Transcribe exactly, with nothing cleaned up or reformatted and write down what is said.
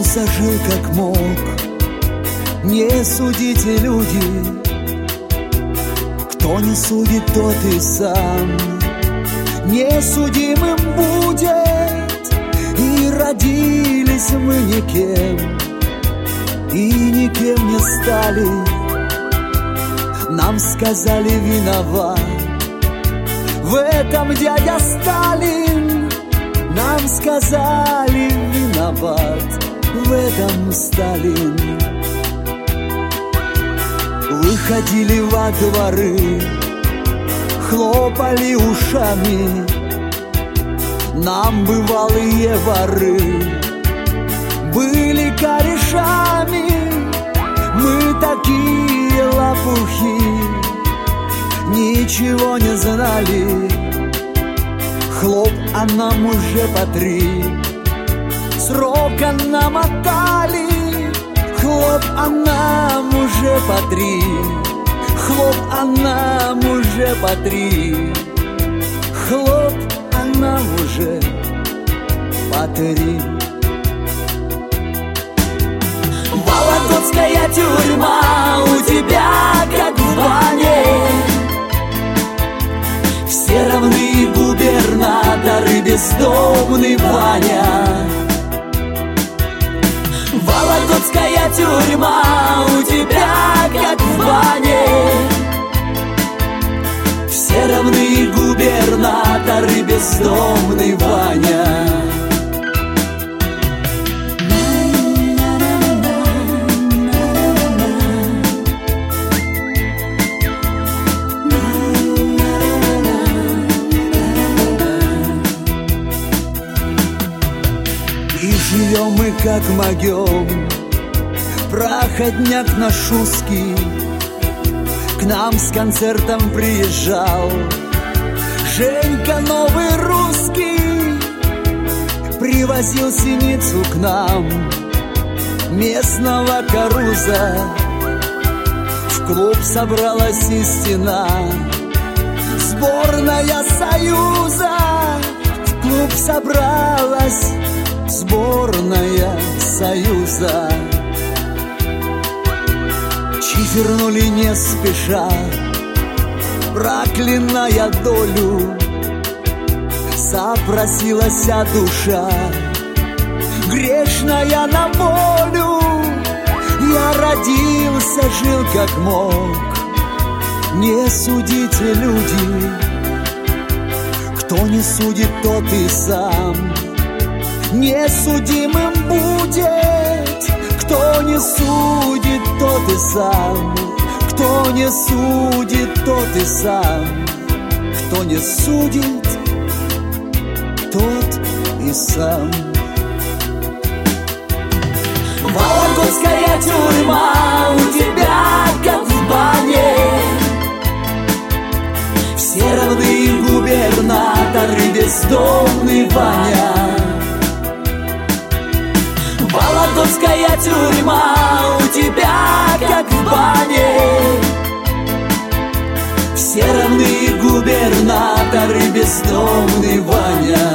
Радился, жил как мог. Не судите, люди, кто не судит, тот и сам несудимым будет. И родились мы никем, и никем не стали. Нам сказали виноват в этом дядя Сталин. Нам сказали виноват в этом Сталин. Выходили во дворы, хлопали ушами нам бывалые воры. Были корешами, мы такие лопухи, ничего не знали. Хлоп, а нам уже по три срока намотали. Хлоп, а нам уже по три. Хлоп, а нам уже по три. Хлоп, а нам уже по три. Вологодская тюрьма у тебя как в бане. Все равны губернаторы, бездомный Ваня. Вологодская тюрьма у тебя как в бане. Все равны губернаторы, бездомный Ваня. И живем мы как могем, проходняк наш узкий к нам с концертом приезжал. Женька новый русский привозил синицу к нам, местного каруза. В клуб собралась и стена, сборная Союза. В клуб собралась сборная Союза. Чифернули не спеша, проклиная долю. Запросилася душа грешная на волю. Я родился, жил как мог. Не судите, люди, кто не судит, тот и сам несудимым будет. Кто не судит, тот и сам. Кто не судит, тот и сам. Кто не судит, тот и сам. Вологодская тюрьма у тебя как в бане. Все равны губернаторы, бездомный Ваня. Вологодская тюрьма у тебя как в бане. Все равны губернаторы, бездомный Ваня.